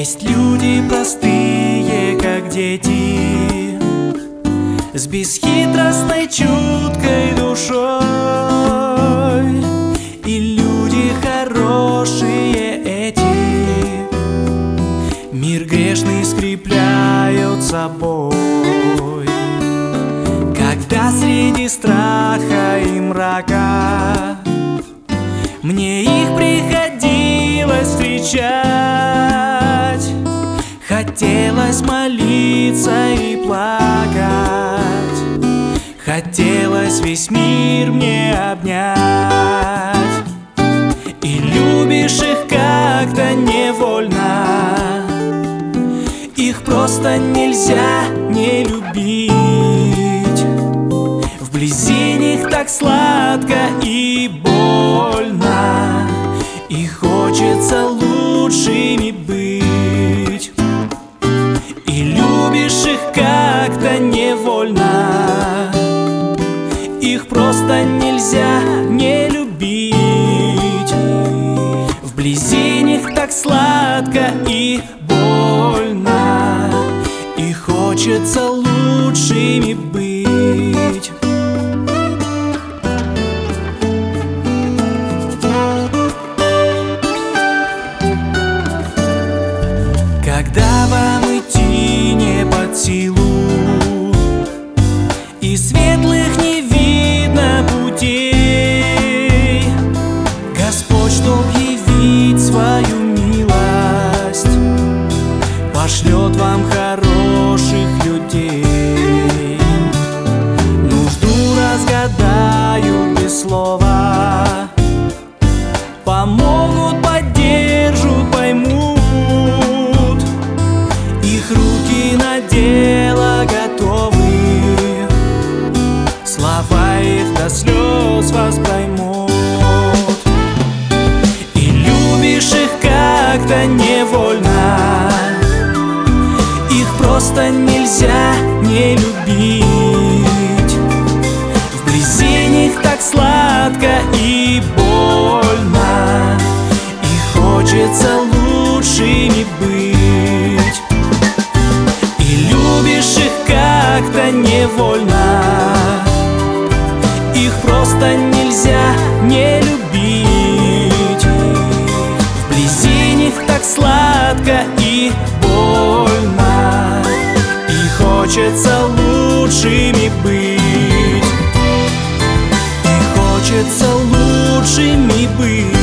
Есть люди простые, как дети, с бесхитростной, чуткой душой. И люди хорошие эти мир грешный скрепляют собой. Когда среди страха и мрака мне их приходилось встречать, хотелось молиться и плакать, хотелось весь мир мне обнять. И любишь их как-то невольно, их просто нельзя не любить. Вблизи них так сладко и больно, и хочется лучшими быть. И любишь их как-то невольно, их просто нельзя не любить. Вблизи них так сладко и больно, и хочется лучшими быть. Когда вам идти не под силу, и светлых не видно путей, Господь, чтоб явить свою милость, пошлет вам хороших людей. Нужду разгадают без слова, помогут, поддержат, поймут. Их руки на дело готовы, слова их до слез вас проймут. И любишь их как-то невольно, их просто нельзя не любить. Вблизи них так сладко и больно, и хочется лучшими быть. Как-то невольно, их просто нельзя не любить. Вблизи них так сладко и больно, и хочется лучшими быть. И хочется лучшими быть.